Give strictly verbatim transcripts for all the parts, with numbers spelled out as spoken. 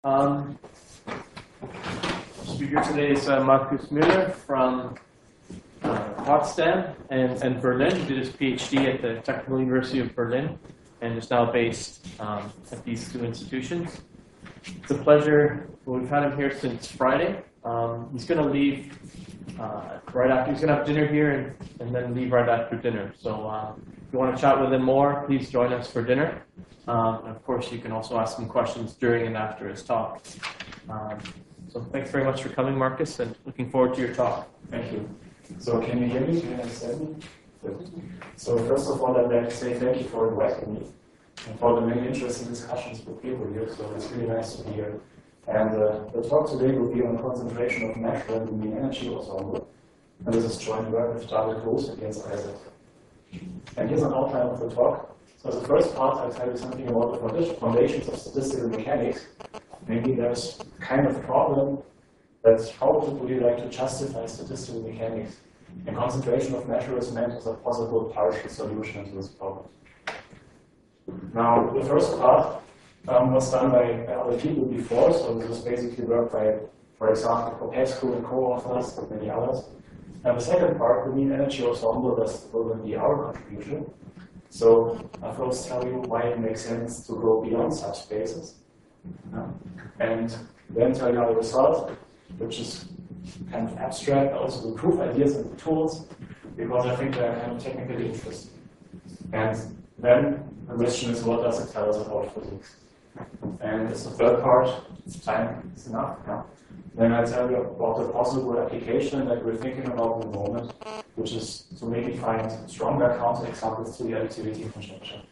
Um, speaker today is uh, Markus Müller from uh, Potsdam and, and Berlin. He did his PhD at the Technical University of Berlin and is now based um, at these two institutions. It's a pleasure. Well, we've had him here since Friday. Um, he's going to leave uh, right after. He's going to have dinner here and, and then leave right after dinner. So uh, if you want to chat with him more, please join us for dinner. Um, and of course, you can also ask him questions during and after his talk. Um, so thanks very much for coming, Markus, and looking forward to your talk. Thank you. So can you hear me? Can you understand me? Good. So first of all, I'd like to say thank you for inviting me and for the many interesting discussions with people here. So it's really nice to be here. And uh, the talk today will be on concentration of natural and mean energy ensemble. And this is joint work with David Groß against Isaac. And here's an outline of the talk. So the first part, I'll tell you something about the foundations of statistical mechanics. Maybe there's kind of problem that how would you like to justify statistical mechanics? And concentration of natural is meant as a possible partial solution to this problem. Now, the first part um, was done by, by other people before, so this is basically work by, for example, Popescu and co-authors and many others. And the second part, the mean energy ensemble, that will be our contribution. So I'll first tell you why it makes sense to go beyond subspaces, uh, and then tell you the result, which is kind of abstract, also to prove ideas and tools, because I think they're kind of technically interesting. And then the question is, what does it tell us about physics? And it's the third part, time is enough. Yeah? Then I tell you about the possible application that we're thinking about in the moment, which is to maybe find stronger counterexamples to the additivity conjecture.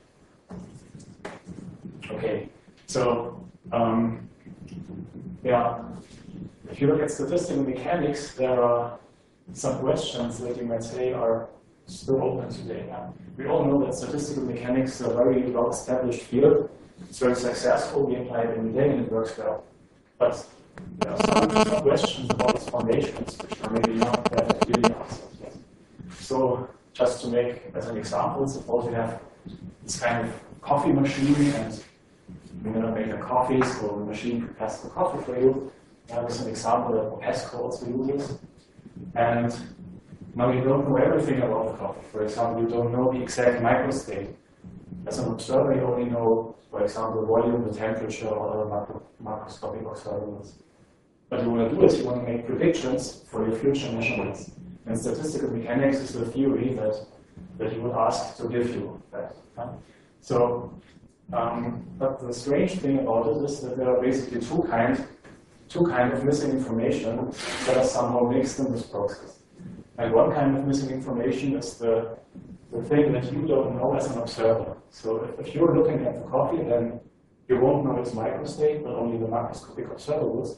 Okay, so um, yeah, if you look at statistical mechanics, there are some questions that you might say are still open today. Yeah? We all know that statistical mechanics is a very well-established field. It's very successful. We apply it every day and it works well. But there are some, some questions about its foundations which are maybe not that clearly answered yet. So just to make as an example, suppose we have this kind of coffee machine and we're going to make a coffee, so the machine prepares the coffee for you. That is an example that Popescu also uses. And now you don't know everything about the coffee. For example, you don't know the exact microstate. As an observer, you only know, for example, the volume, the temperature, or other macro macroscopic observables. What you want to do is you want to make predictions for your future measurements. And statistical mechanics is the theory that, that you would ask to give you that. Huh? So, um, but the strange thing about it is that there are basically two kinds two kind of missing information that are somehow mixed in this process. And one kind of missing information is the, the thing that you don't know as an observer. So if, if you're looking at the coffee, then you won't know its microstate, but only the macroscopic observables.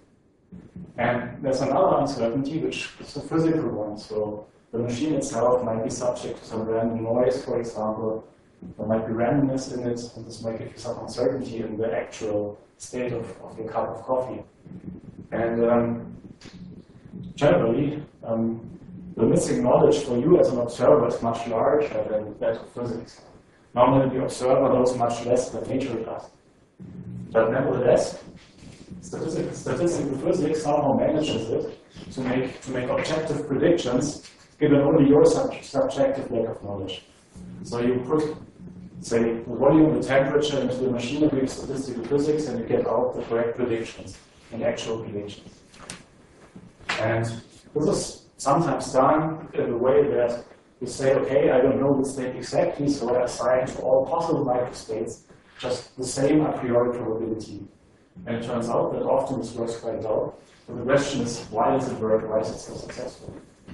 And there's another uncertainty, which is a physical one. So the machine itself might be subject to some random noise, for example. There might be randomness in it, and this might give you some uncertainty in the actual state of, of your cup of coffee. And um, generally, um, the missing knowledge for you as an observer is much larger than that of physics. Normally, the observer knows much less than nature does. But nevertheless, statistical, statistical physics somehow manages it to make, to make objective predictions given only your sub subjective lack of knowledge. So you put, say, the volume, the temperature into the machinery of statistical physics, and you get out the correct predictions and actual predictions. And this is sometimes done in a way that you say, okay, I don't know the state exactly, so I assign to all possible microstates just the same a priori probability. And it turns out that often this works quite well. So the question is, why does it work? Why is it so successful?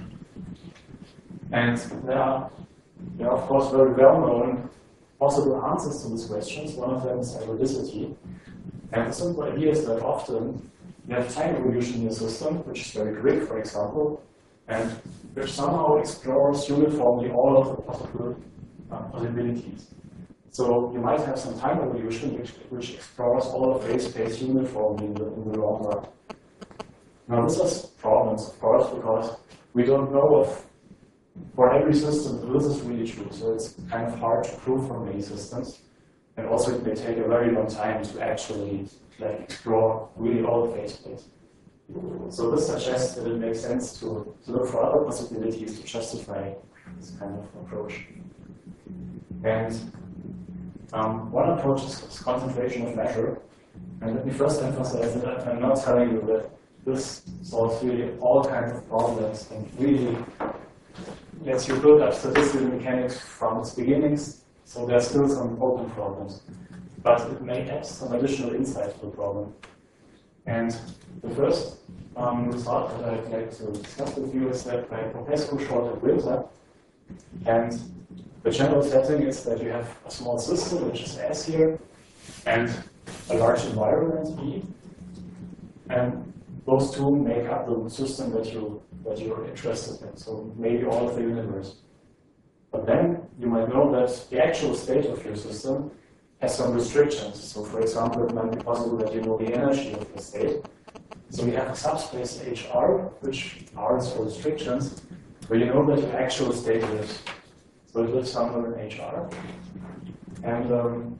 And there are, there are of course, very well-known possible answers to these questions. One of them is aerodicity. And the simple idea is that often you have time evolution in your system, which is very quick, for example, and which somehow explores uniformly all of the possible uh, possibilities. So you might have some time evolution which, which explores all of phase space uniformly in the, in the long run. Now this has problems, of course, because we don't know of, for every system, this is really true. So it's kind of hard to prove for many systems. And also it may take a very long time to actually like explore really all the phase space. So this suggests that it makes sense to, to look for other possibilities to justify this kind of approach. And um, one approach is, is concentration of measure. And let me first emphasize that I'm not telling you that this solves really all kinds of problems and really lets you build up statistical mechanics from its beginnings. So there are still some open problems. But it may add some additional insight to the problem. And the first um, result that I'd like to discuss with you is that by Popescu, Short, and Winter, and the general setting is that you have a small system, which is S here, and a large environment, E, and those two make up the system that, you, that you're interested in, so maybe all of the universe. But then you might know that the actual state of your system has some restrictions. So for example, it might be possible that you know the energy of the state. So we have a subspace H R, which R is for restrictions, where you know that your actual state lives. So it lives somewhere in H R. And um,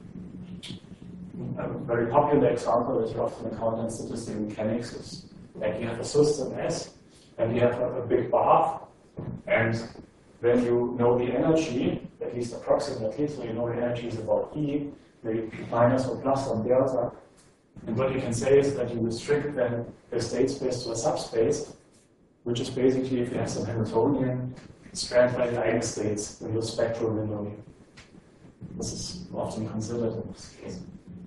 a very popular example that you often encounter in statistical mechanics is like you have a system S, and you have a, a big bar, and then you know the energy, at least approximately, so you know the energy is about E, maybe minus or plus on delta. And what you can say is that you restrict then the state space to a subspace, which is basically if you have some Hamiltonian strand by eigenstates in the spectral window. This is often considered in this case.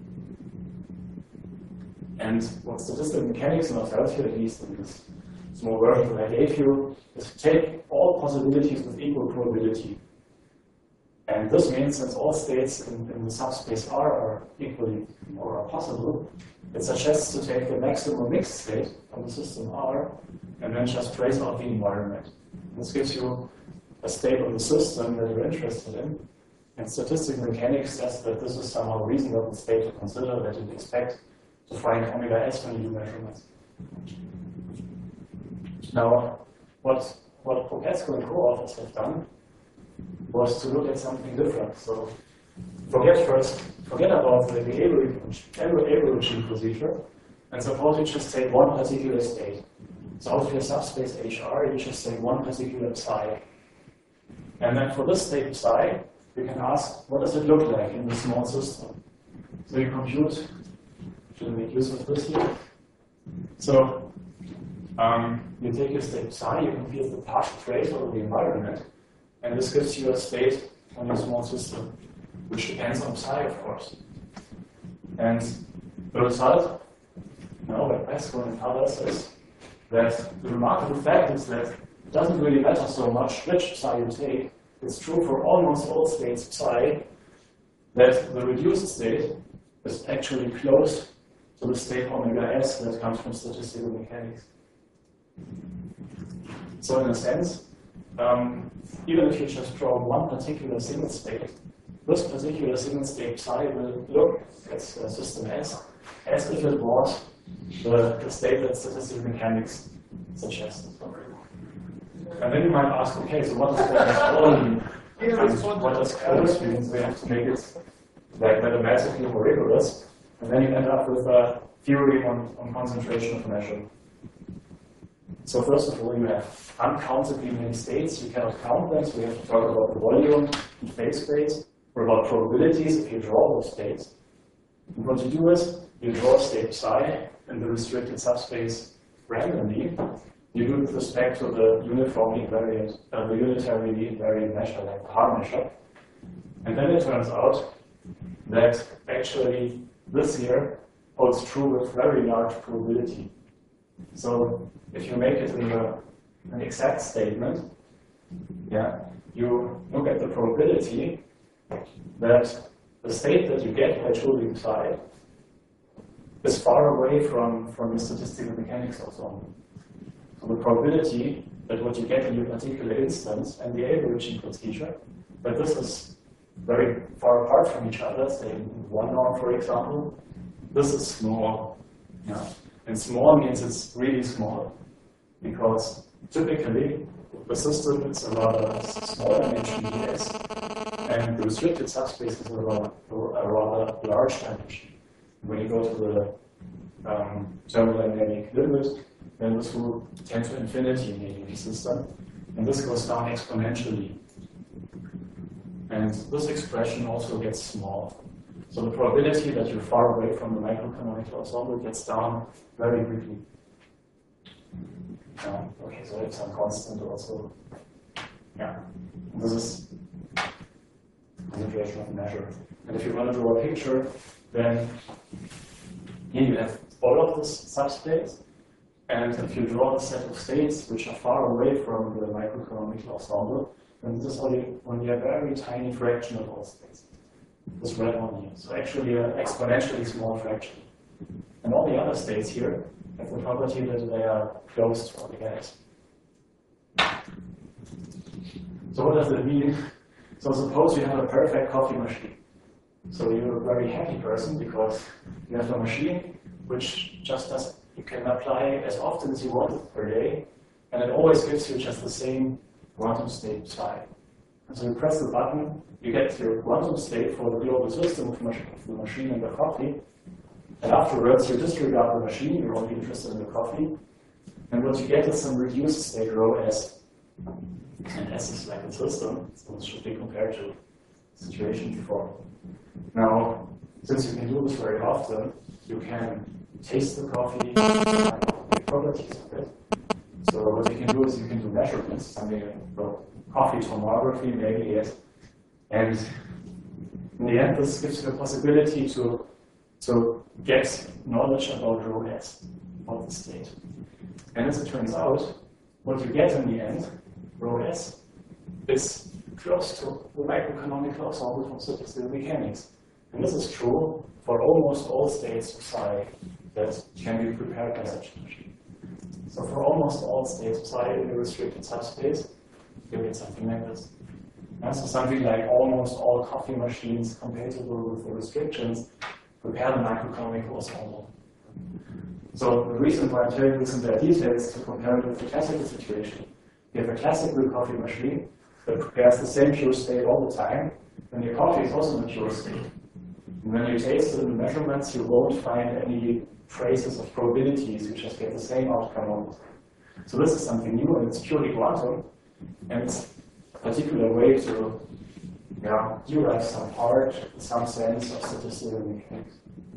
And what statistical mechanics now tells you, at least in this small version that I gave you, is to take all possibilities with equal probability. And this means since all states in, in the subspace R are equally or are possible, it suggests to take the maximum mixed state from the system R and then just trace out the environment. This gives you a state of the system that you're interested in. And statistical mechanics says that this is somehow a reasonable state to consider that you'd expect to find omega S when you do measurements. Now, what, what Popescu and co-authors have done was to look at something different. So forget first, forget about the averaging procedure, and suppose you just take one particular state. So out of your subspace H R, you just take one particular psi. And then for this state psi, you can ask, what does it look like in this small system? So you compute, should make use of this here. So um, you take your state psi, you compute the partial trace over the environment, and this gives you a state on your small system, which depends on psi, of course. And the result, now by Pascal and others, is that the remarkable fact is that it doesn't really matter so much which psi you take. It's true for almost all states psi that the reduced state is actually close to the state omega S that comes from statistical mechanics. So in a sense, um, even if you just draw one particular single state, this particular single state psi will look at uh, system S as if it was the, the state that statistical mechanics suggests. And then you might ask, okay, so what does that mean? And what does close mean? We have to make it like mathematically more rigorous. And then you end up with a theory on, on concentration of measure. So first of all, you have uncountably many states. You cannot count them, so we have to talk about the volume and phase space, or about probabilities if you draw those states. And what you do is, you draw state psi in the restricted subspace randomly. You do it with respect to the uniformly invariant, uh, the unitarily invariant measure, like the Haar measure. And then it turns out that actually this here holds true with very large probability. So if you make it in a, an exact statement, yeah, you look at the probability that the state that you get by choosing psi is far away from, from the statistical mechanics of so on. So the probability that what you get in your particular instance and the averaging procedure, that this is very far apart from each other, say in one norm, for example, this is small. Yeah. And small means it's really small, because typically the system is a rather small dimension D S, and the restricted subspace is a rather, a rather large dimension. When you go to the um, thermodynamic limit, then this will tend to infinity in the U V system, and this goes down exponentially. And this expression also gets small. So the probability that you're far away from the microcanonical ensemble gets down very quickly. Um, okay, so it's some constant also. Yeah, this is concentration of measure. And if you want to draw a picture, then here you have all of this subspace. And if you draw a set of states which are far away from the microcanonical ensemble, then this is only, only a very tiny fraction of all states. This red one here. So actually an exponentially small fraction. And all the other states here have the property that they are close to the gas. So what does that mean? So suppose you have a perfect coffee machine. So you're a very happy person because you have a machine which just does, you can apply as often as you want per day, and it always gives you just the same quantum state psi. And so you press the button, you get your quantum state for the global system of the machine and the coffee, and afterwards you disregard the machine, you're only interested in the coffee, and what you get is some reduced state rho s. And S is like the system, so this should be compared to the situation before. Now, since you can do this very often, you can taste the coffee, the properties of it. So what you can do is you can do measurements, something like coffee tomography, maybe, yes. And in the end, this gives you the possibility to, to get knowledge about rho s, of the state. And as it turns out, what you get in the end, rho s, is close to the microcanonical ensemble from statistical mechanics. And this is true for almost all states of psi that can be prepared by such a machine. So for almost all states of psi in a restricted subspace, you get something like this. And so something like almost all coffee machines compatible with the restrictions prepare the microcanonical ensemble. So the reason why I'm telling this in that detail is to compare it with the classical situation. You have a classical coffee machine that prepares the same pure state all the time, and your coffee is also in a pure state. And when you taste it in the measurements, you won't find any traces of probabilities, you just get the same outcome all the time. So this is something new, and it's purely quantum, and it's a particular way to yeah, derive some part, some sense of statistical mechanics.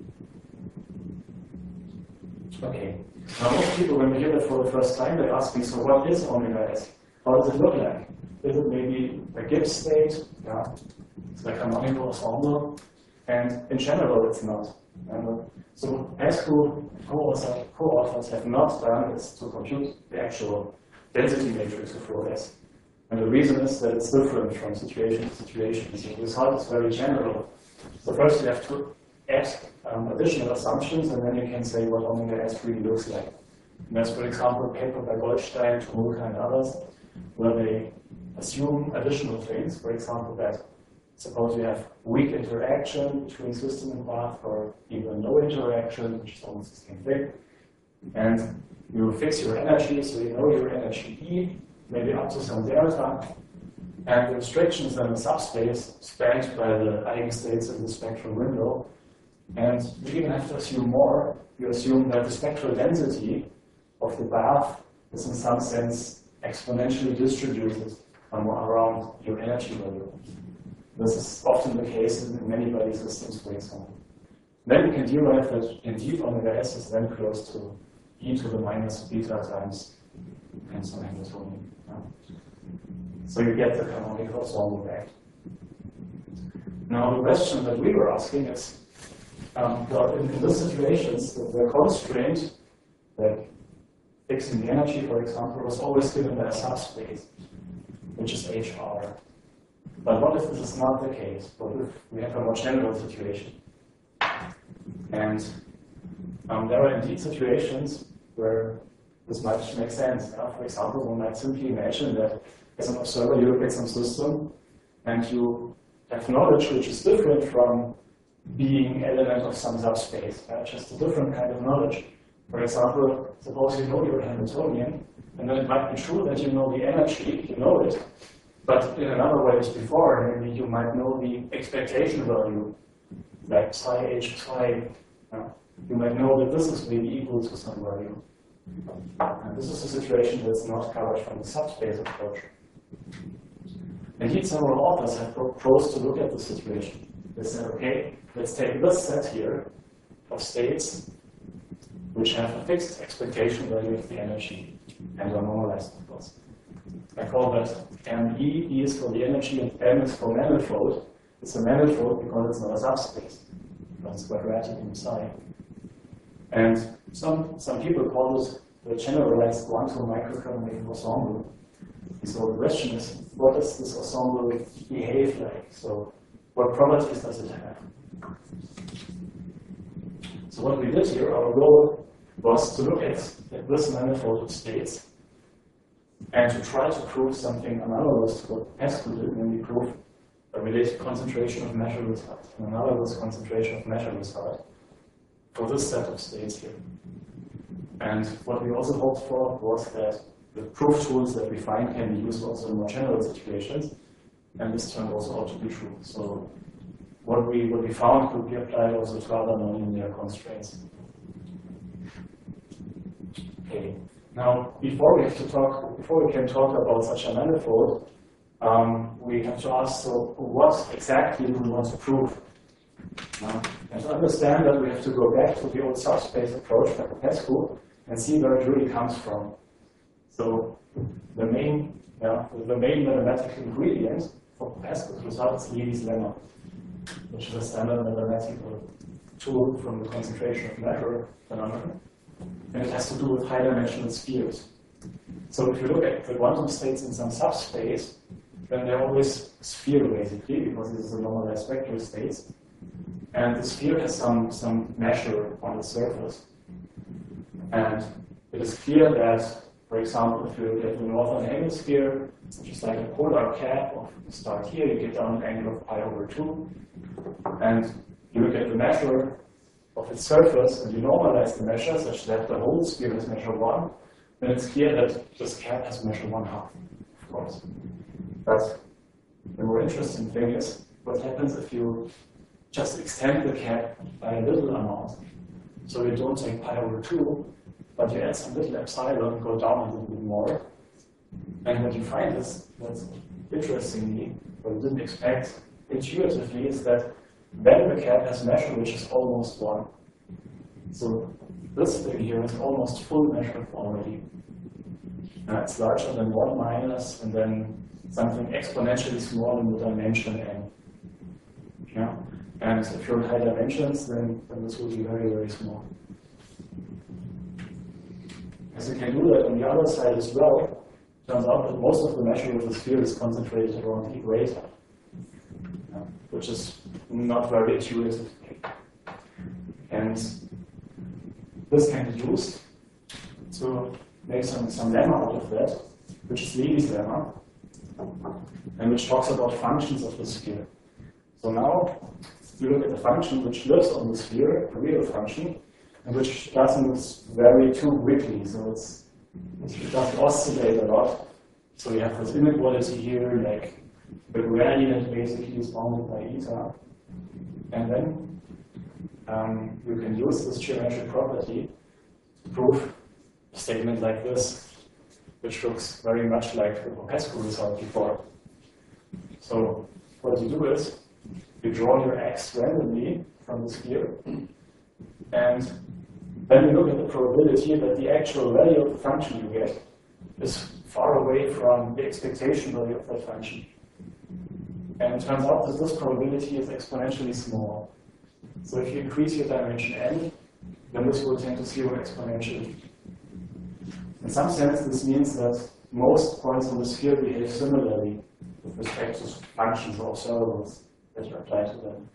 Okay. Now, most people, when they hear that for the first time, they ask me, so what is omega s? How does it look like? Is it maybe a Gibbs state? Yeah. It's like a canonical ensemble. And in general, it's not. And so, as who co-authors have not done is to compute the actual density matrix of rho s. And the reason is that it's different from situation to situation. So the result is very general. So first you have to add um, additional assumptions, and then you can say what omega s really looks like. And there's, for example, a paper by Goldstein, Tomulka, and others, where they assume additional things. For example, that suppose you have weak interaction between system and graph, or even no interaction, which is almost the same thing. And you fix your energy, so you know your energy E, maybe up to some delta. And the restrictions in the subspace spanned by the eigenstates in the spectral window. And you even have to assume more. You assume that the spectral density of the bath is in some sense exponentially distributed um, around your energy value. This is often the case in many body systems, for example. Then you can derive that indeed omega s is then close to e to the minus beta times and so Hamiltonian. Yeah. So you get the canonical ensemble back. Now the question that we were asking is, um, in, in these situations, the, the constraint that fixing the energy, for example, was always given by a subspace, which is H R. But what if this is not the case? What if we have a more general situation? And um, there are indeed situations where this might make sense. Yeah? For example, one might simply imagine that as an observer you look at some system and you have knowledge which is different from being element of some subspace, yeah? Just a different kind of knowledge. For example, suppose you know you're Hamiltonian, and then it might be true that you know the energy, you know it, but in another way as before, maybe you might know the expectation value, like psi h psi Uh, you might know that this is maybe equal to some value. And this is a situation that's not covered from the subspace approach. Indeed, several authors have proposed to look at the situation. They said, okay, let's take this set here of states which have a fixed expectation value of the energy and are normalized, of course. I call that M E. E is for the energy and M is for manifold. It's a manifold because it's not a subspace, but it's quadratic in psi. And some, some people call this the generalized quantum microeconomic ensemble. So the question is, what does this ensemble behave like? So what properties does it have? So what we did here, our goal was to look at, at this manifold of states and to try to prove something analogous to what Pascal did when we proved a related concentration of measure result, an analogous concentration of measure result for this set of states here. And what we also hoped for was that the proof tools that we find can be used also in more general situations, and this turned also out to be true. So what we what we found could be applied also to other nonlinear constraints. Okay. Now, before we have to talk, before we can talk about such a manifold, um, we have to ask: so, what exactly do we want to prove? Uh, and to understand that, we have to go back to the old subspace approach by Popescu and see where it really comes from. So the main, yeah, the main mathematical ingredient for Popescu's result is Levy's lemma, which is a standard mathematical tool from the concentration of measure phenomenon, and it has to do with high-dimensional spheres. So if you look at the quantum states in some subspace, then they're always sphere basically, because this is a normalized vector states. And the sphere has some, some measure on its surface. And it is clear that, for example, if you look at the northern hemisphere, which is like a polar cap of the start here, you get down an angle of pi over two. And you look at the measure of its surface, and you normalize the measure such that the whole sphere has measure one, then it's clear that this cap has measure one half, of course. But the more interesting thing is what happens if you just extend the cap by a little amount. So you don't take pi over two, but you add some little epsilon and go down a little bit more. And what you find is, that's interestingly, what you didn't expect intuitively, is that then the cap has measure which is almost one. So this thing here is almost full measure already. Uh, it's larger than one minus, and then something exponentially small in the dimension n. Yeah? And if you're in high dimensions, then, then this will be very, very small. As you can do that on the other side as well, it turns out that most of the measure of the sphere is concentrated around the equator, yeah, which is not very intuitive. And this can be used to make some, some lemma out of that, which is Levy's lemma, and which talks about functions of the sphere. So now, you look at the function which lives on the sphere, a real function, and which doesn't vary too quickly, so it's, it doesn't oscillate a lot. So you have this inequality here, like the gradient basically is bounded by eta. And then um, you can use this geometric property to prove a statement like this, which looks very much like the Popescu result before. So what you do is, you draw your x randomly from the sphere, and then you look at the probability that the actual value of the function you get is far away from the expectation value of that function. And it turns out that this probability is exponentially small. So if you increase your dimension n, then this will tend to zero exponentially. In some sense, this means that most points on the sphere behave similarly with respect to functions or observables that you apply to them.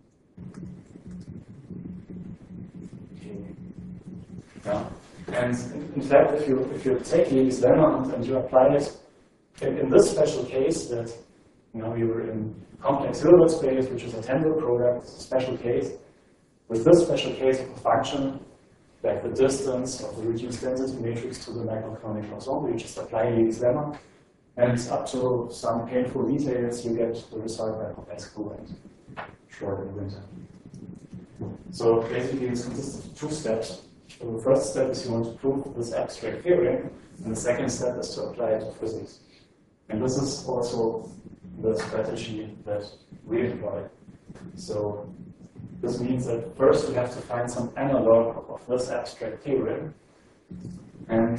Okay. Yeah. And in, in fact, if you if you take Levy's lemma and, and you apply it in, in this special case, that you know you were in complex Hilbert space, which is a tensor product, it's a special case. With this special case of a function, like the distance of the reduced density matrix to the macroeconomic ensemble, you just apply Levy's lemma. And up to some painful details, you get the result by Popescu and Short and Winter. So basically this consists of two steps. So the first step is you want to prove this abstract theorem, and the second step is to apply it to physics. And this is also the strategy that we employ. So this means that first we have to find some analog of this abstract theorem, and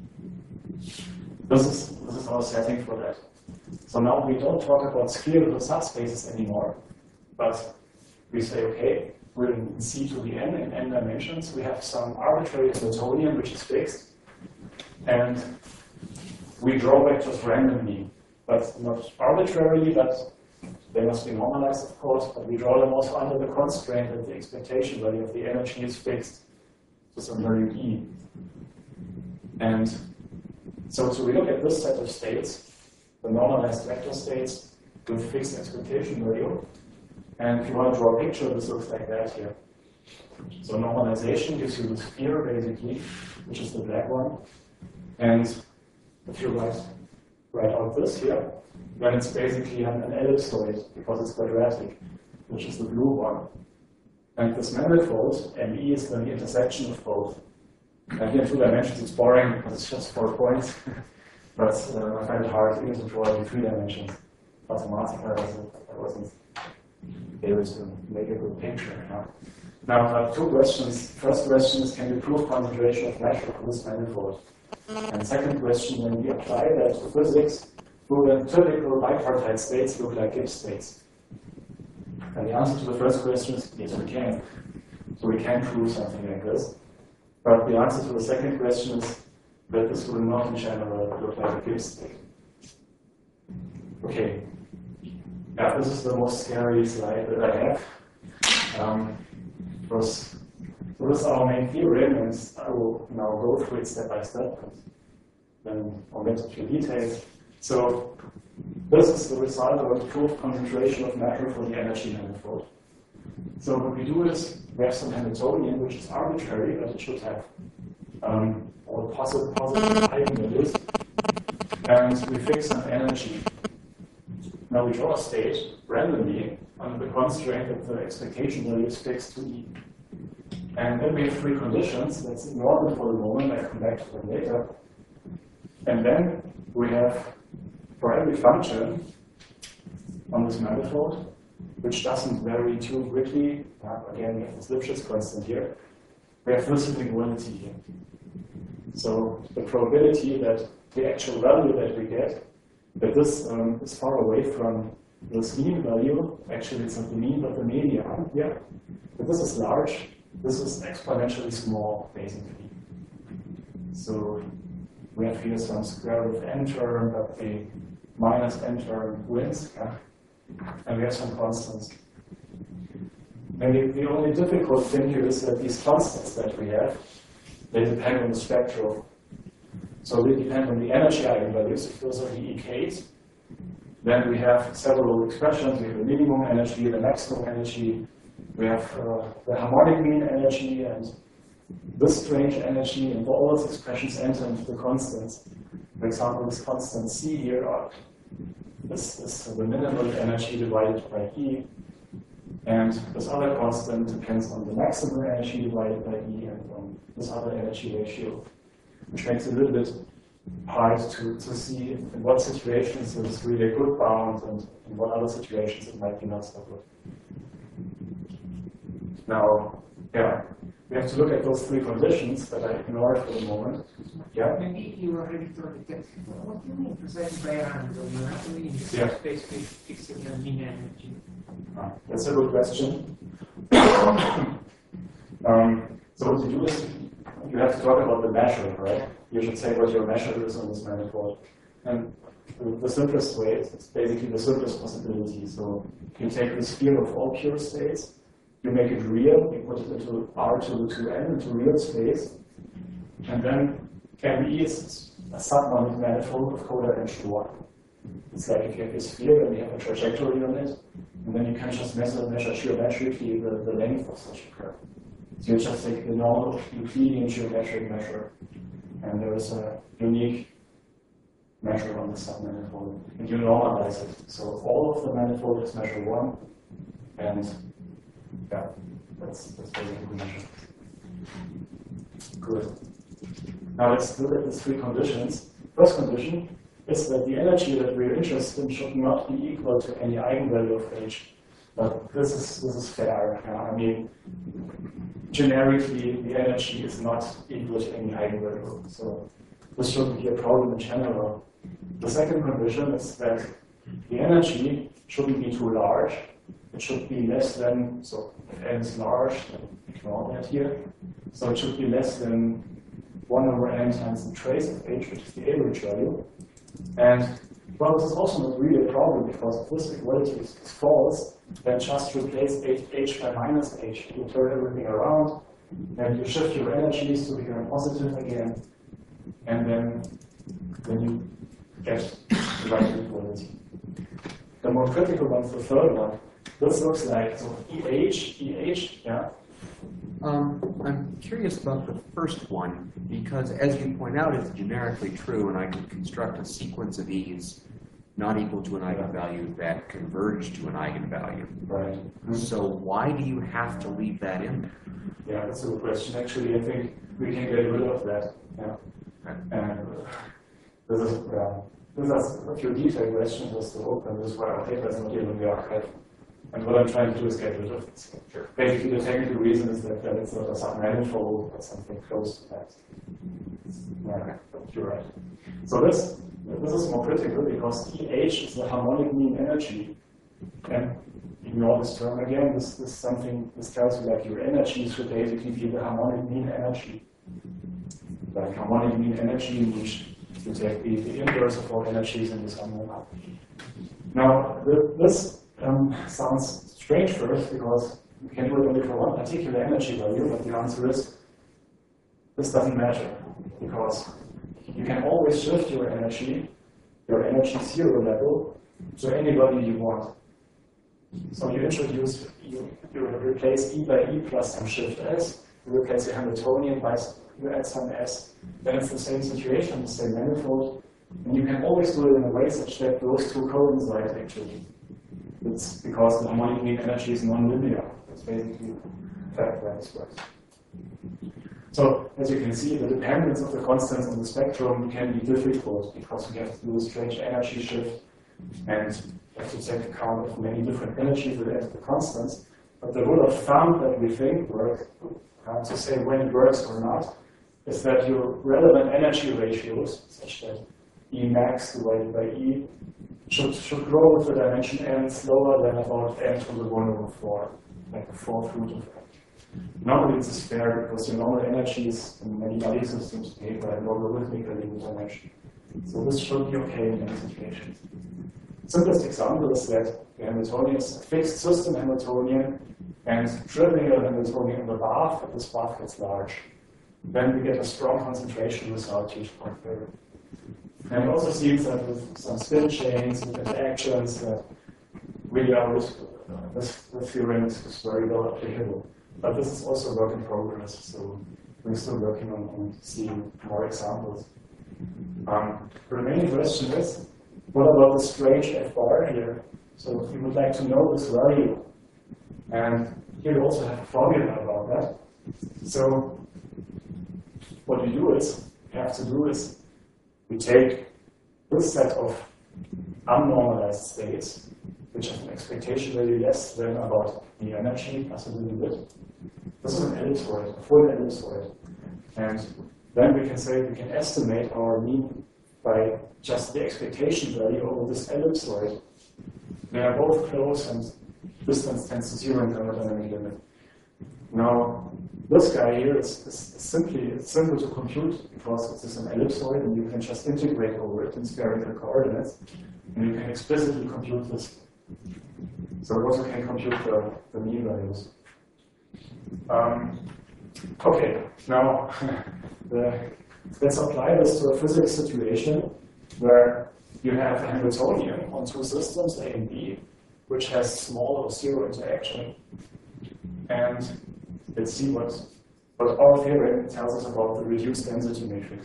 this is, this is our setting for that. So now we don't talk about spherical subspaces anymore, but we say, okay, we're in C to the n in n dimensions. We have some arbitrary Hamiltonian which is fixed, and we draw vectors randomly, but not arbitrarily, but they must be normalized, of course, but we draw them also under the constraint that the expectation value of the energy is fixed to some value E. And so to look at this set of states, the normalized vector states with fixed expectation value, and if you want to draw a picture, this looks like that here. So normalization gives you the sphere, basically, which is the black one. And if you write, write out this here, then it's basically an, an ellipsoid, because it's quadratic, which is the blue one. And this manifold, M E, is then the intersection of both. And here in two dimensions it's boring, because it's just four points. But uh, I find it hard even to draw it in three dimensions. Mathematically, I wasn't able to make a good picture. Yeah. Now, I have two questions. First question is, can you prove concentration of matter of this manifold? And second question, when we apply that to physics, will the typical bipartite states look like Gibbs states? And the answer to the first question is, yes, we can. So we can prove something like this. But the answer to the second question is that this will not in general look like a Gibbs state. Okay. Yeah, this is the most scary slide that I have. Um, because, so this is our main theorem, and I will now go through it step by step, then omit a few details. So this is the result of a proof concentration of matter for the energy manifold. So what we do is, we have some Hamiltonian, which is arbitrary, but it should have um, all possible positive eigenvalues, and we fix an energy. Now we draw a state randomly under the constraint that the expectation value is fixed to E. And then we have three conditions. Let's ignore them for the moment. I'll come back to them later. And then we have, for every function on this manifold, which doesn't vary too quickly, uh, again, we have this Lipschitz constant here, we have this inequality here. So the probability that the actual value that we get, that this um, is far away from this mean value, actually it's not the mean, but the median, yeah. But this is large, this is exponentially small, basically. So we have here some square root of n term, but the minus n term wins, yeah? And we have some constants. And the, the only difficult thing here is that these constants that we have, they depend on the spectrum. So they depend on the energy eigenvalues. If those are the E Ks, then we have several expressions. We have the minimum energy, the maximum energy. We have uh, the harmonic mean energy and this strange energy, and all those expressions enter into the constants. For example, this constant C here, or this is the minimal energy divided by E. And this other constant depends on the maximum energy divided by E and on this other energy ratio, which makes it a little bit hard to, to see in what situations it is really a good bound and in what other situations it might be not so good. Now, yeah, we have to look at those three conditions that I ignored for the moment. Yeah? Maybe you already told it. What do you mean precisely by random? You have to mean in the Yeah. space fixing the mean energy. Ah, that's a good question. um, so what you do is you have to talk about the measure, right? You should say what your measure is on this manifold. And the, the simplest way is it's basically the simplest possibility. So you take the sphere of all pure states, you make it real, you put it into R to the two n, into real space, and then M E is a submonic manifold of Kodak and Sturm. It's like if you have a sphere, then you have a trajectory on it, and then you can just measure, measure geometrically the, the length of such a curve. So you just take the normal Euclidean geometric measure, and there is a unique measure on the submanifold, and you normalize it. So all of the manifold is measure one, and yeah, That's, that's basically the measure. Good. Now let's look at the three conditions. First condition is that the energy that we're interested in should not be equal to any eigenvalue of H. But this is this is fair. Yeah? I mean, generically, the energy is not equal to any eigenvalue. So this shouldn't be a problem in general. The second condition is that the energy shouldn't be too large. It should be less than, so if n is large, then ignore that here. So it should be less than one over n times the trace of H, which is the average value. And well, this is also not really a problem, because if this equality is, is false, then just replace H, H by minus H. You turn everything around, and you shift your energies to become positive again, and then, then you get the right equality. The more critical one is the third one. This looks like so E H, E H, yeah. Um, I'm curious about the first one, because as you point out, it's generically true, and I can construct a sequence of E's not equal to an eigenvalue that converge to an eigenvalue. Right. Mm-hmm. So why do you have to leave that in there? Yeah, that's a good question. Actually, I think we can get rid of that. Yeah. And uh, this is, uh, this is a few detailed questions as to open. This is why our paper is not even in the archive. And what I'm trying to do is get rid of this. Basically, the technical reason is that, that it's not a submanifold, but something close to that. Yeah, you're right. So this, this is more critical, because E H is the harmonic mean energy. And ignore this term again. This, this is something, this tells you like your energy should basically be the harmonic mean energy. Like harmonic mean energy means you take the, the inverse of all energies and you sum them up. Now, the, this Um, sounds strange first, because you can do it only for one particular energy value, but the answer is this doesn't matter, because you can always shift your energy, your energy zero level, to any value you want. So you introduce, you, you replace E by E plus some shift S, you replace the Hamiltonian by you add some S, then it's the same situation, the same manifold, and you can always do it in a way such that those two coincide actually. It's because the harmonic mean energy is non-linear. That's basically the fact that this works. So, as you can see, the dependence of the constants on the spectrum can be difficult, because we have to do a strange energy shift, and you have to take account of many different energies related to constants. But the rule of thumb that we think works, uh, to say when it works or not, is that your relevant energy ratios, such that E max divided by E, should, should grow with the dimension n slower than about n to the one over four, like the fourth root of n. Normally this is fair, because your normal energies in many body systems behave by logarithmically in dimension. So this should be okay in many situations. Simplest example is that the Hamiltonian is a fixed system Hamiltonian, and trivial Hamiltonian in the bath, but this bath gets large. Then we get a strong concentration result to each point there. And it also seems that with some spin chains, with interactions, that really are with, uh, this, this theorem is very well applicable. But this is also a work in progress, so we're still working on, on seeing more examples. Um, the remaining question is, what about the strange F bar here? So we would like to know this value. And here we also have a formula about that. So what we do is, we have to do is, we take this set of unnormalized states, which have an expectation value less than about the energy plus a little bit. This is an ellipsoid, a full ellipsoid. And then we can say we can estimate our mean by just the expectation value over this ellipsoid. They are both close, and distance tends to zero in thermodynamic limit. Now, this guy here is, is simply it's simple to compute, because it is an ellipsoid, and you can just integrate over it in spherical coordinates, and you can explicitly compute this. So we also can compute the, the mean values. Um, okay, now the, let's apply this to a physics situation where you have a Hamiltonian on two systems, A and B, which has small or zero interaction. And let's see what, what our theorem tells us about the reduced density matrix.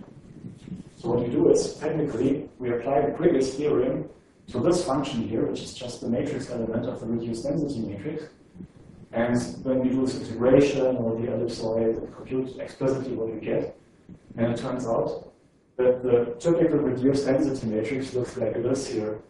So what we do is, technically, we apply the Quigg's theorem to this function here, which is just the matrix element of the reduced density matrix. And then we do this integration or the ellipsoid and compute explicitly what we get. And it turns out that the typical reduced density matrix looks like this here.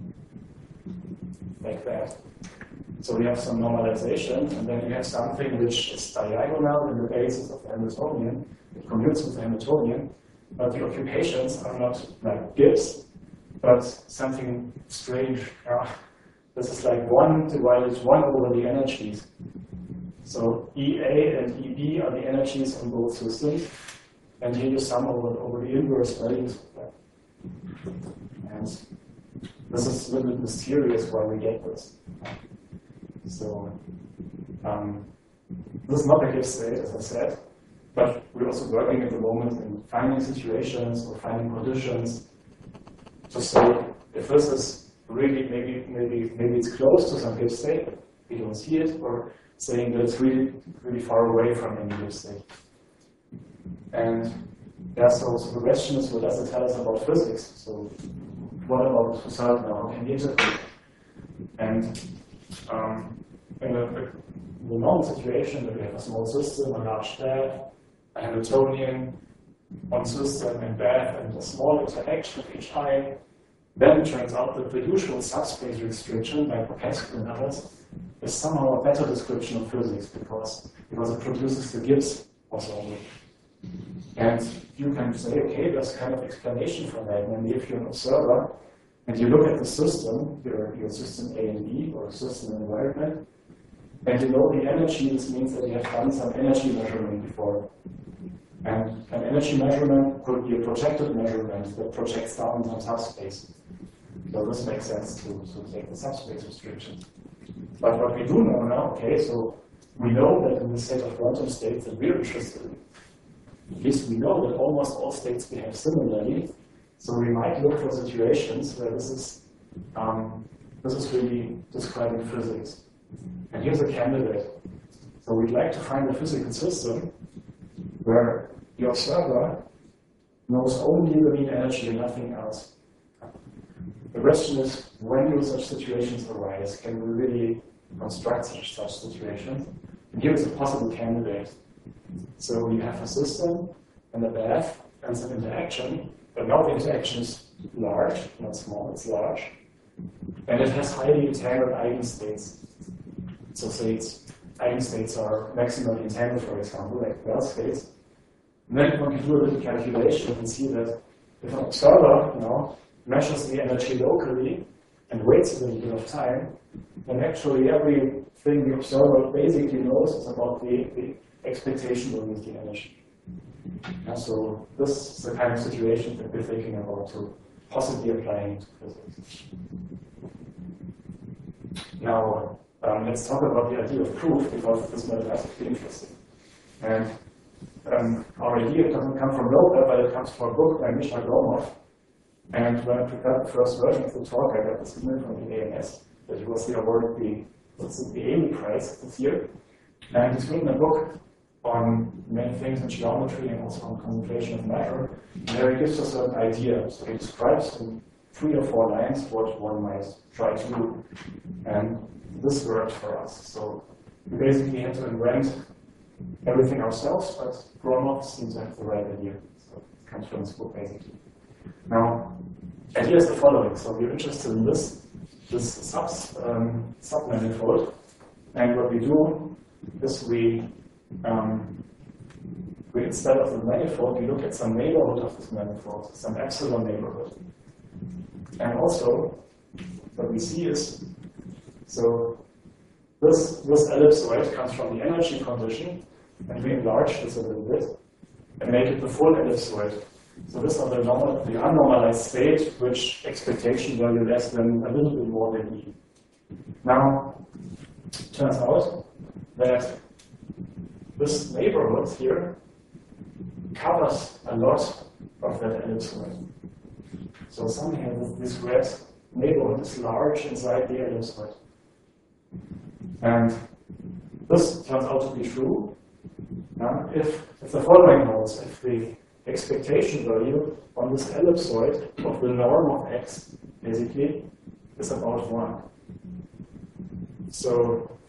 Like that. So we have some normalization, and then we have something which is diagonal in the basis of the Hamiltonian. It commutes with the Hamiltonian, but the occupations are not like Gibbs, but something strange. Uh, this is like one divided one over the energies. So E A and E B are the energies on both systems, and here you sum over, over the inverse values of that. And this is a little bit mysterious why we get this. So um, this is not a Gibbs state, as I said, but we're also working at the moment in finding situations or finding conditions to say if this is really maybe maybe maybe it's close to some Gibbs state, we don't see it, or saying that it's really really far away from any Gibbs state. And yeah, so, so the question is, what does it tell us about physics? So what about Husserl now? How can we interpret? And um, in the, the normal situation that we have a small system, a large bath, a Hamiltonian, one system and bath, and a small interaction of each time, then it turns out that the usual subspace restriction, like Pascal and others, is somehow a better description of physics because, because it produces the Gibbs ensemble. And you can say, okay, there's kind of explanation for that. Namely, if you're an observer and you look at the system, your, your system A and B, or system environment, and you know the energy, this means that you have done some energy measurement before. And an energy measurement could be a projected measurement that projects down some subspace. So this makes sense to, to take the subspace restriction. But what we do know now, okay, so we know that in the set of quantum states that we're interested in, at least we know that almost all states behave similarly. So we might look for situations where this is um, this is really describing physics. And here's a candidate. So we'd like to find a physical system where the observer knows only the mean energy and nothing else. The question is, when do such situations arise? Can we really construct such, such situations? And here is a possible candidate. So you have a system and a bath and some interaction, but now the interaction is large, not small, it's large. And it has highly entangled eigenstates. So say its eigenstates are maximally entangled, for example, like Bell states. And then one can do a little calculation and see that if an observer, you know, measures the energy locally and waits a little bit of time, then actually everything the observer basically knows is about the, the expectation of the energy. And so this is the kind of situation that we're thinking about to possibly applying to physics. Now, um, let's talk about the idea of proof, because this might be interesting. And um, our idea doesn't come from nowhere, but it comes from a book by Misha Gromov. And when I prepared the first version of the talk, I got this email from the A M S that he was the awarded the, the Amy Prize this year. And he's written a book on many things in geometry and also on concentration of matter. And there he gives us an idea. So he describes in three or four lines what one might try to do. And this worked for us. So we basically had to invent everything ourselves, but Gromov seems to have the right idea. So it comes from this book, basically. Now, idea is the following. So we're interested in this, this sub, um, submanifold. And what we do is we, um, we, instead of the manifold, we look at some neighborhood of this manifold, some epsilon neighborhood. And also, what we see is, so this, this ellipsoid comes from the energy condition, and we enlarge this a little bit and make it the full ellipsoid. So this is the, normal, the unnormalized state, which expectation value less than a little bit more than E. Now, it turns out that this neighborhood here covers a lot of that ellipsoid. So somehow this red neighborhood is large inside the ellipsoid. And this turns out to be true uh, if, if the following holds, if the expectation value on this ellipsoid of the norm of x, basically, is about one. So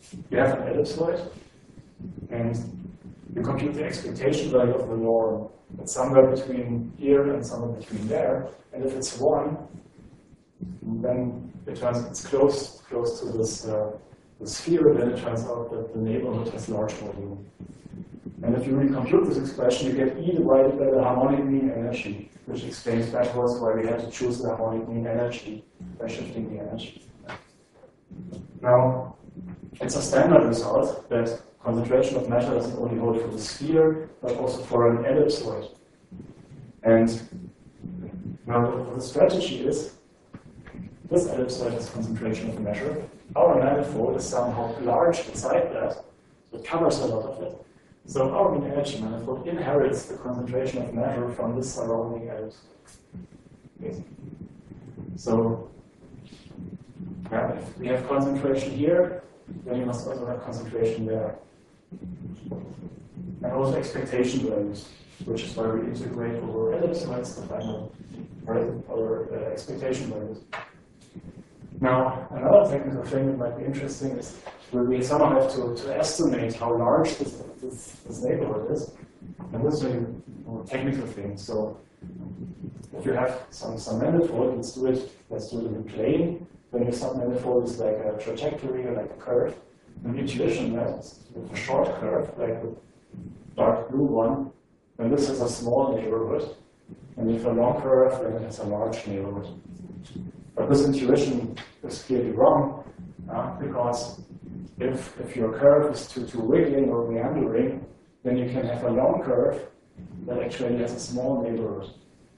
you have an ellipsoid, and you compute the expectation value of the norm. It's somewhere between here and somewhere between there. And if it's one, then it turns it's close close to this, uh, this sphere. Then it turns out that the neighborhood has large volume. And if you recompute this expression, you get E divided by the harmonic mean energy, which explains backwards why we had to choose the harmonic mean energy by shifting the energy. Now, it's a standard result that concentration of matter doesn't only hold for the sphere, but also for an ellipsoid. And now the strategy is, this ellipsoid is concentration of matter. Our manifold is somehow large inside that, so it covers a lot of it. So our mean energy manifold inherits the concentration of matter from this surrounding ellipsoid. So yeah, if we have concentration here, then you must also have concentration there. And also expectation values, which is why we integrate over ellipsoids to find our, our uh, expectation values. Now, another technical thing that might be interesting is where we somehow have to, to estimate how large this, this, this neighborhood is. And this is a more technical thing. So if you have some, some manifold, let's do it, let's do it in a plane. Then your submanifold is like a trajectory or like a curve. An intuition that with a short curve, like the dark blue one, then this is a small neighborhood. And if a long curve, then it has a large neighborhood. But this intuition is clearly wrong, uh, because if, if your curve is too, too wiggling or meandering, then you can have a long curve that actually has a small neighborhood.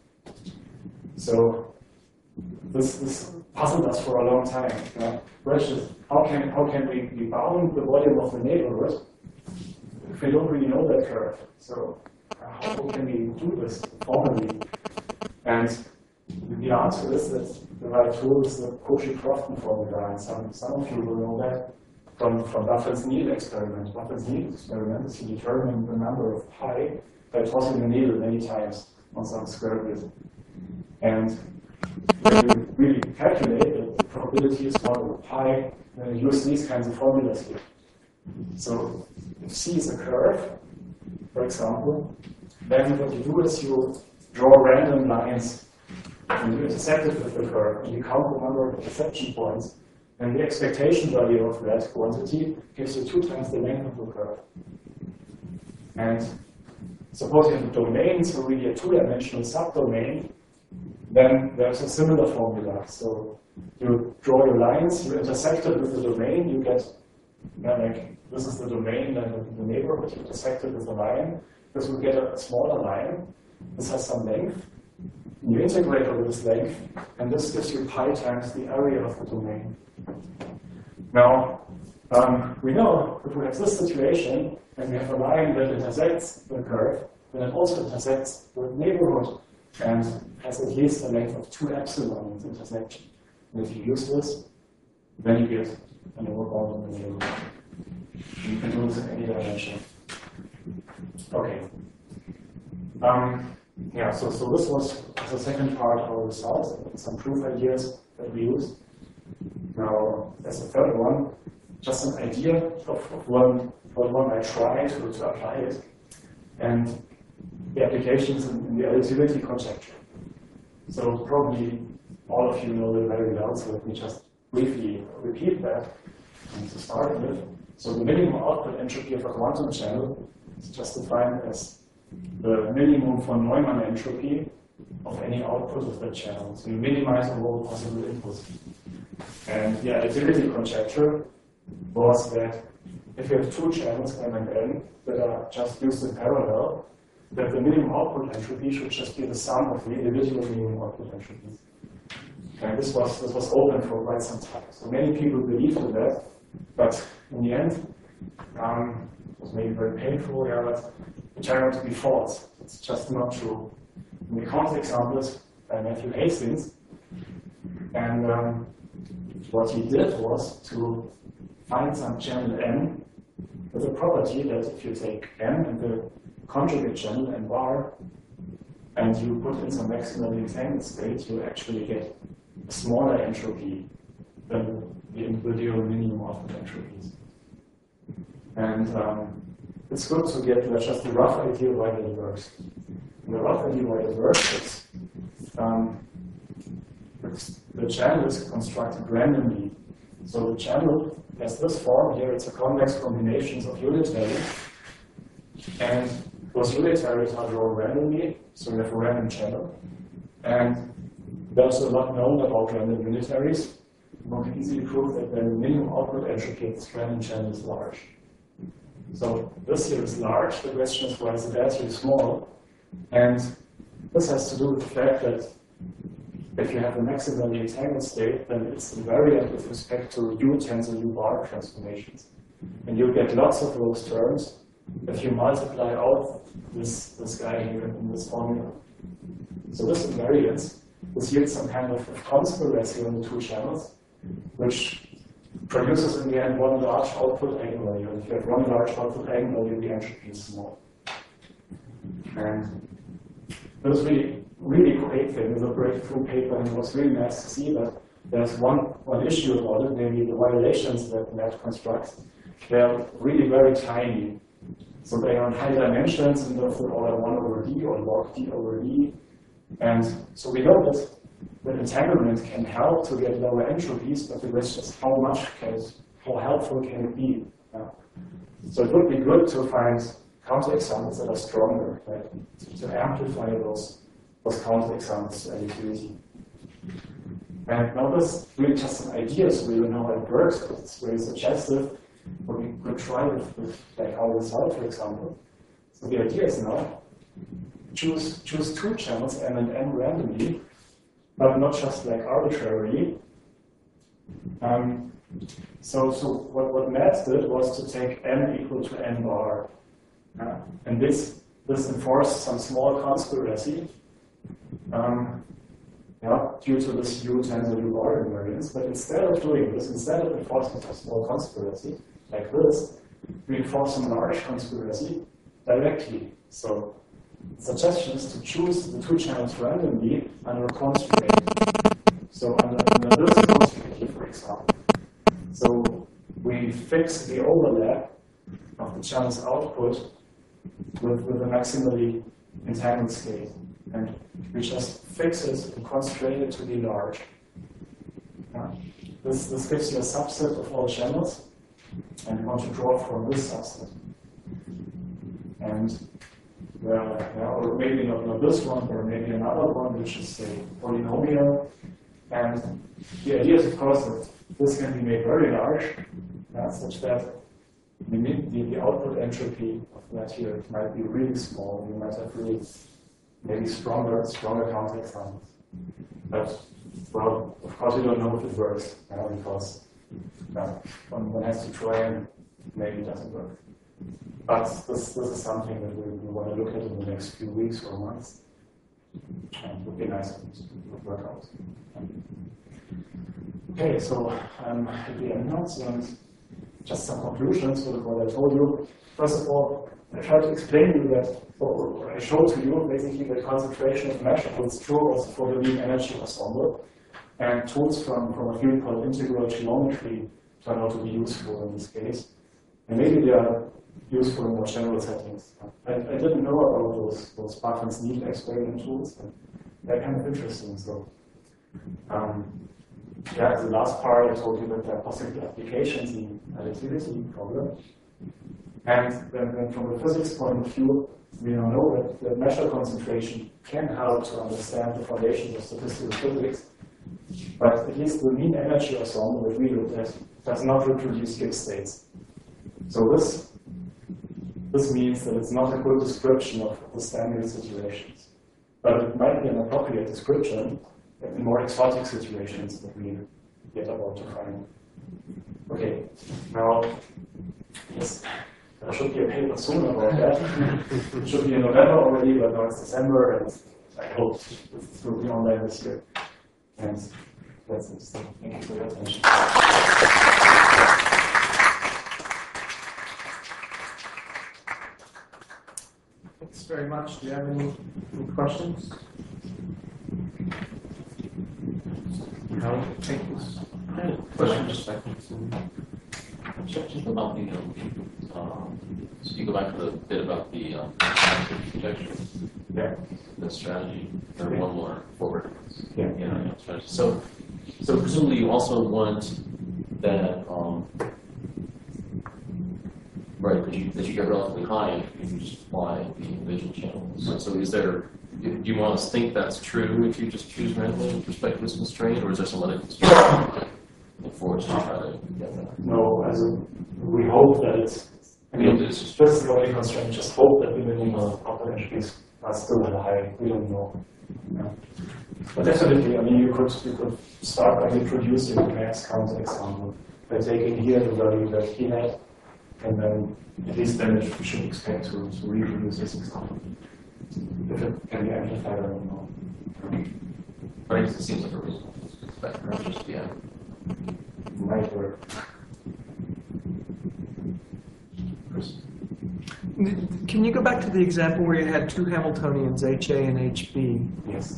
So this, this puzzled us for a long time. Yeah? Is, how can, how can we, we bound the volume of the neighborhood if we don't really know that curve? So uh, how can we do this formally? And the answer is that the right tool is the Cauchy-Crofton formula, and some, some of you will know that from, from Buffel's needle experiment. Buffel's needle experiment is to determine the number of pi by tossing the needle many times on some square grid. And when you really calculate the probability is one over pi, then you use these kinds of formulas here. So if C is a curve, for example, then what you do is you draw random lines and you intersect it with the curve, and you count the number of intersection points, and the expectation value of that quantity gives you two times the length of the curve. And suppose you have a domain, so really a two-dimensional subdomain, then there's a similar formula. So you draw your lines, you intersect it with the domain, you get, yeah, like, this is the domain, then the, the neighborhood, you intersect it with the line. This will get a, a smaller line. This has some length. You integrate over this length, and this gives you pi times the area of the domain. Now, um, we know if we have this situation, and we have a line that intersects the curve, then it also intersects the neighborhood, and has at least a length of two epsilon in its intersection. And if you use this, then you get an overbound in the neighborhood. You can do this in any dimension. Okay. Um, yeah, so, so this was the second part of our results, and some proof ideas that we used. Now, as a third one, just an idea of, of one, what one might try to, to apply it, and the applications in, in the additivity conjecture. So probably all of you know it very well, so let me just briefly repeat that and to start with. So the minimum output entropy of a quantum channel is just defined as the minimum von Neumann entropy of any output of that channel. So you minimize all possible inputs. And the additivity conjecture was that if you have two channels, M and N, that are just used in parallel, that the minimum output entropy should just be the sum of the individual minimum output entropies. And this was, this was open for quite some time. So many people believed in that, but in the end, um, it was maybe very painful, yeah, but it turned out to be false. It's just not true. And the counter example is by Matthew Hastings. And um, what he did was to find some channel N with a property that if you take N and the conjugate channel N bar, and you put in some maximally entangled state, you actually get a smaller entropy than the individual minimum output entropies. And um, it's good to get uh, just a rough idea why it works. And the rough idea why it works is um, it's, the channel is constructed randomly. So the channel has this form here. It's a convex combinations of unitaries. And those unitaries are drawn randomly, so we have a random channel. And there's a lot known about random unitaries. One can easily prove that when the minimum output entropy of this random channel is large. So this here is large. The question is, why is the battery small? And this has to do with the fact that if you have a maximally entangled state, then it's invariant with respect to U tensor U bar transformations. And you get lots of those terms if you multiply out this, this guy here in this formula. So this invariance, this yields some kind of conspiracy on the two channels, which produces in the end one large output eigenvalue. And if you have one large output eigenvalue, the entropy is small. And this is really, really great thing. It's a breakthrough paper, and it was really nice to see that there's one, one issue about it, namely the violations that Matt constructs. They're really very tiny. So they are in high dimensions in terms of order one over d or log d over d. And so we know that that entanglement can help to get lower entropies, but the question is how much can it, how helpful can it be? Yeah. So it would be good to find counterexamples that are stronger, right? to, to amplify those, those counterexamples to additivity. And now this is really just some ideas, so we don't know how it works, but it's very suggestive. But we could try with, with like our result, for example. So the idea is now choose choose two channels m and n randomly, but not just like arbitrarily. Um, so so what, what Matt did was to take n equal to n bar. Uh, and this this enforced some small conspiracy um, yeah, due to this U tensor U bar invariance. But instead of doing this, instead of enforcing some small conspiracy like this, we enforce some large conspiracy directly. So the suggestion is to choose the two channels randomly under a constraint. So under, under this constraint here, for example. So we fix the overlap of the channel's output with, with a maximally entangled state. And we just fix it and constrain it to be large. Yeah. This, this gives you a subset of all channels, and we want to draw from this subset. And well, yeah, or maybe not, not this one, or maybe another one, which is a polynomial. And the idea is, of course, that this can be made very large, yeah, such that the, the, the output entropy of that here might be really small. You might have really maybe stronger, stronger counterexamples. But, well, of course, we don't know if it works, yeah, because yeah, one, one has to try and maybe it doesn't work. But this, this is something that we, we want to look at in the next few weeks or months. And it would be nice to work out. Okay, so I'm at the end now, and just some conclusions with what I told you. First of all, I tried to explain to you that, or I showed to you basically the concentration of mesh holds true also for the mean energy ensemble. And tools from, from a field called integral geometry turn out to be useful in this case. And maybe they are useful in more general settings. I, I didn't know about those, those Spartan's needle experiment tools, and they're kind of interesting. So, um, yeah, the last part I told you that there are possible applications in additivity problem. And then, then from the physics point of view, we now know that the measure concentration can help to understand the foundations of statistical physics. But at least the mean energy ensemble that we looked at does not reproduce fixed states. So this, this means that it's not a good description of the standard situations. But it might be an appropriate description in more exotic situations that we get about to find. Okay, now, yes, there should be a paper soon about that. It should be in November already, but now it's December, and I hope it will be online this year. And that's it. So thank you for your attention. Thanks very much. Do you have any, any questions? No, thank you. Question just back. Just about the um, so you go back to the bit about the um, active conjecture, Yeah. the strategy, or Yeah. one more forward. Yeah. You know, yeah, strategy. So, so presumably you also want that, um, right, that you, that you get relatively high if you just apply the individual channels. So, so is there, do you want us to think that's true if you just choose randomly with respect to this constraint, or is there some other constraint force to try to get that? No, as a, we hope that it's, I mean, it's just the only constraint, just hope that the minimal upper entries are still high, we don't know. Yeah. But definitely, I mean, you could, you could start by reproducing the max count example, by taking here the value that he had, and then at least then it should expect to, to reproduce this example. If it can be amplified, I don't know. But it seems like a reasonable spec, not just, yeah. Might work. Can you go back to the example where you had two Hamiltonians, H A and H B, Yes.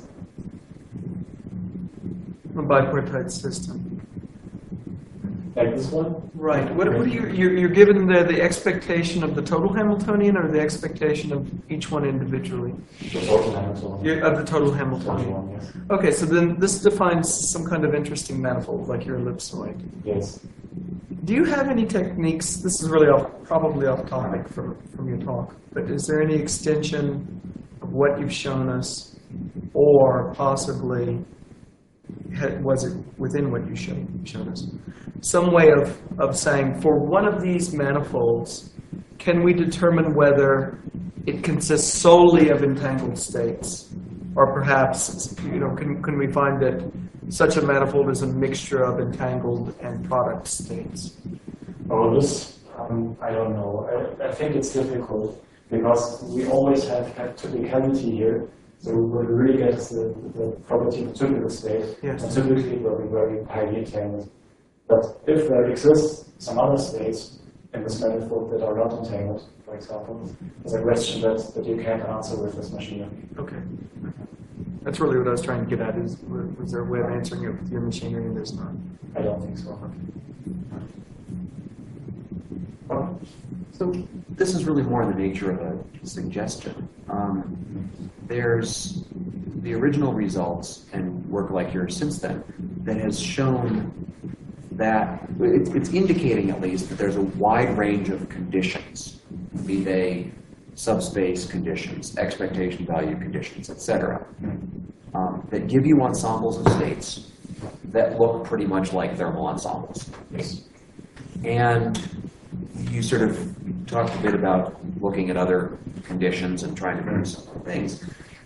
a bipartite system? Like this one? Right. What, what are you, you're, you're given the, the expectation of the total Hamiltonian or the expectation of each one individually? The total Hamiltonian. You're, of the total Total Hamiltonian. one, yes. Okay, so then this defines some kind of interesting manifold, like your ellipsoid. Yes. Do you have any techniques, this is really off, probably off topic from, from your talk, but is there any extension of what you've shown us, or possibly had, was it within what you showed, shown us? Some way of, of saying, for one of these manifolds, can we determine whether it consists solely of entangled states? Or perhaps, you know, can, can we find that such a manifold is a mixture of entangled and product states? Oh, this, um, I don't know. I, I think it's difficult because we always have, have typicality here. So what we really get is the, the property of typical state. Yes. And typically it will be very highly entangled. But if there exists some other states in this manifold that are not entangled, for example, there's a question that, that you can't answer with this machinery. Okay. That's really what I was trying to get at, is was there a way of answering it with your machinery and there's not? I don't think so. So this is really more in the nature of a suggestion. Um, there's the original results and work like yours since then that has shown that, it's, it's indicating at least that there's a wide range of conditions, be they subspace conditions, expectation value conditions, et cetera, um, that give you ensembles of states that look pretty much like thermal ensembles. Yes. And you sort of talked a bit about looking at other conditions and trying to do some things.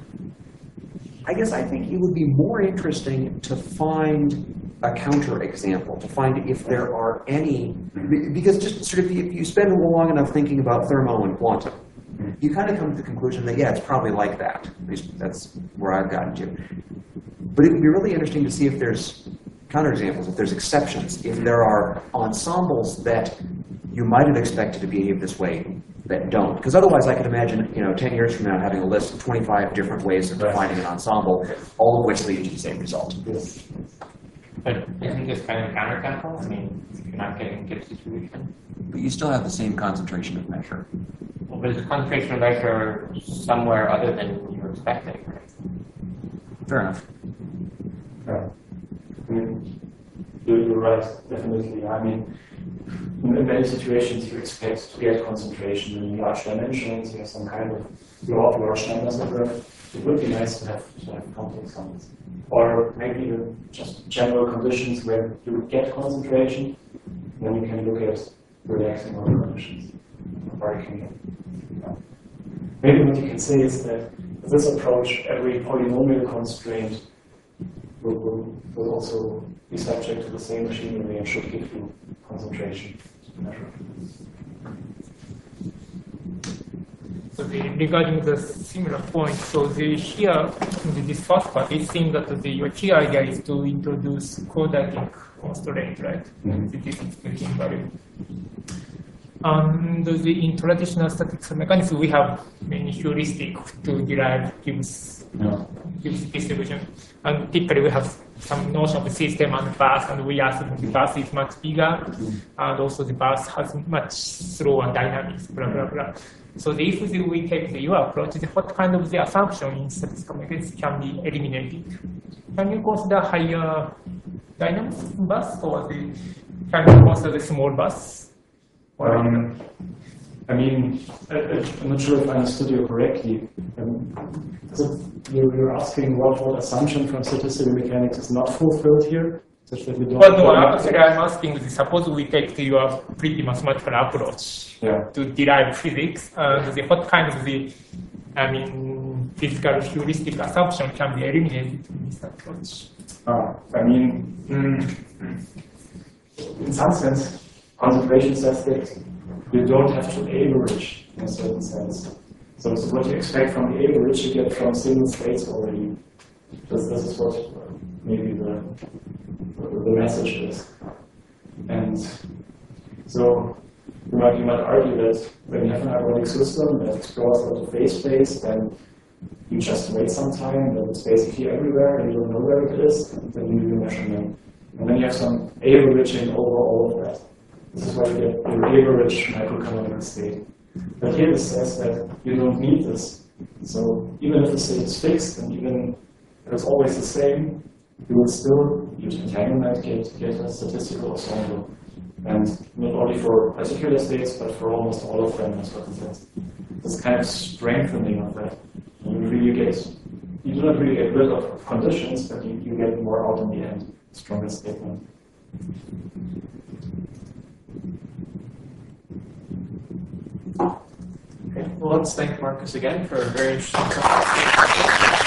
I guess I think it would be more interesting to find a counterexample, to find if there are any, because just sort of if you spend long enough thinking about thermo and quantum, you kind of come to the conclusion that, yeah, it's probably like that. At least that's where I've gotten to. But it would be really interesting to see if there's counterexamples, if there's exceptions, if there are ensembles that you might have expected to behave this way that don't. Because otherwise I could imagine, you know, ten years from now having a list of twenty-five different ways of defining an ensemble, all of which lead to the same result. Yes. But isn't this kind of counterexample? I mean, if you're not getting good distribution. But you still have the same concentration of measure. Well, but it's a concentration measure somewhere other than you're expecting, right? Fair enough. Yeah. I mean, you're, you're right, definitely. I mean, in many situations you expect to get concentration in large dimensions, you have some kind of law of large numbers of them. It would be nice to have, to have complex sums. Or maybe even just general conditions where you would get concentration, then you can look at relaxing other conditions. Or you can, yeah. Maybe what you can say is that with this approach, every polynomial constraint will, will, will also be subject to the same machinery and should give you concentration measure. So the, regarding the similar point, so the here in this first part, it seems that the your key idea is to introduce quadratic constraint, right? Mm-hmm. This is the value. And the, in traditional statistical mechanics, we have many heuristic to derive gives Yeah. gives distribution, and typically we have some notion of the system and bus, and we assume the bus is much bigger, and also the bus has much slower dynamics, blah, blah, blah. So if we take the, your approach, what kind of the assumption in statistical mechanics can be eliminated? Can you consider higher dynamics in bus, or the, can you consider the small bus? Um, I mean, I, I'm not sure if I understood you correctly. Um, so you're, you're asking what, what assumption from statistical mechanics is not fulfilled here? Such that we don't Well, no, actually I'm asking, suppose we take the, your pretty mathematical approach yeah. to derive physics, and the, what kind of the, I mean, physical heuristic assumption can be eliminated in this approach? Uh, I mean, mm, in some sense, concentration says that you don't have to average in a certain sense. So, so what you expect from the average, you get from single states already. This, this is what uh, maybe the, the message is. And so you might, you might argue that when you have an harmonic system that explores a lot of phase space, then you just wait some time, then it's basically everywhere, and you don't know where it is, and then you do a measurement. And then you have some averaging over all of that. This is why you get your average microcanonical state. But here it says that you don't need this. So even if the state is fixed, and even if it's always the same, you will still use entanglement, get, get a statistical ensemble. And not only for particular states, but for almost all of them, that's what it says. This kind of strengthening of that. You really get, you do not really get rid of conditions, but you, you get more out in the end. Stronger statement. Okay. Well, let's thank Marcus again for a very interesting talk.